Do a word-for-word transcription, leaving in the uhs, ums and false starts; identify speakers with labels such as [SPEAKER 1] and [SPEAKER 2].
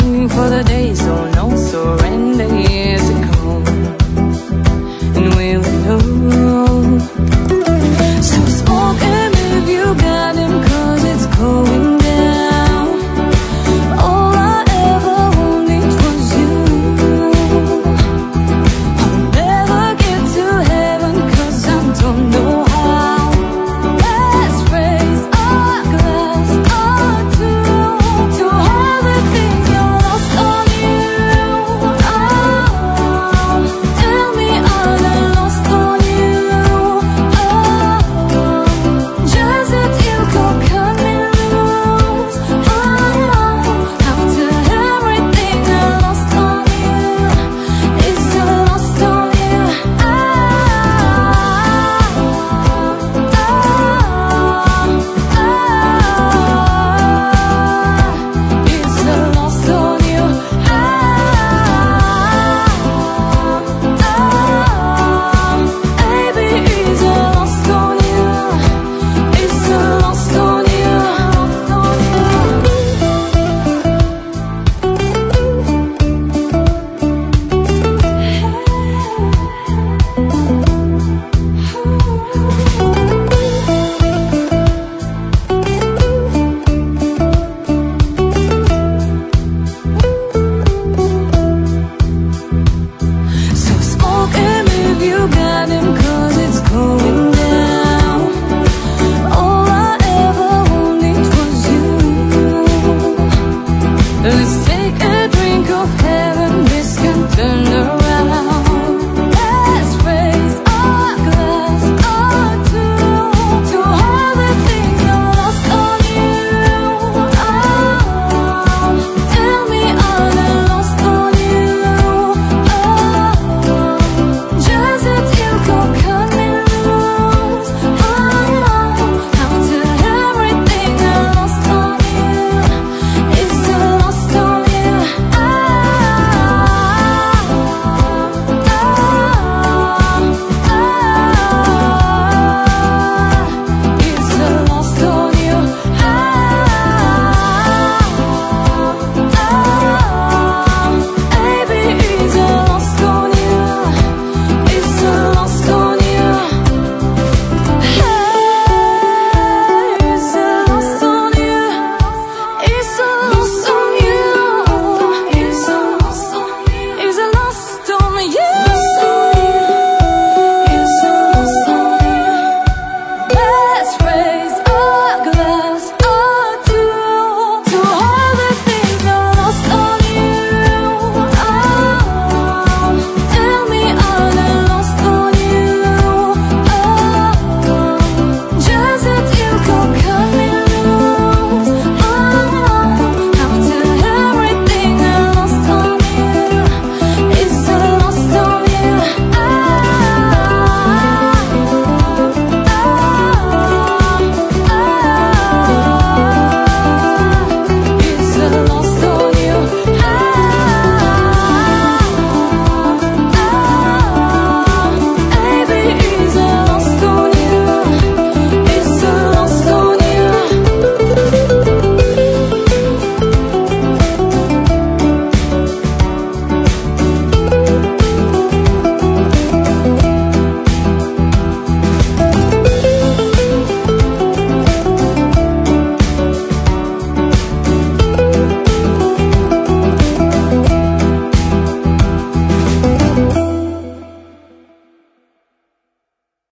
[SPEAKER 1] longing for the day so no surrender years to come. And we'll know. So smoke and move, you got him, cause it's going down. All I ever wanted was you. I'll never get to heaven cause I don't know how. Let's raise our glass or two to all the things I lost on you. Oh, tell me are they lost on you? Oh, just that you go cut me loose. Oh, after everything I lost on you, it's still lost on you. Oh, it's still lost on you. Baby, it's lost on you. It's still lost on you. So smoke and move, you got him, cause it's going down. All I ever wanted was you. Let's take a drink of heaven, this can turn around.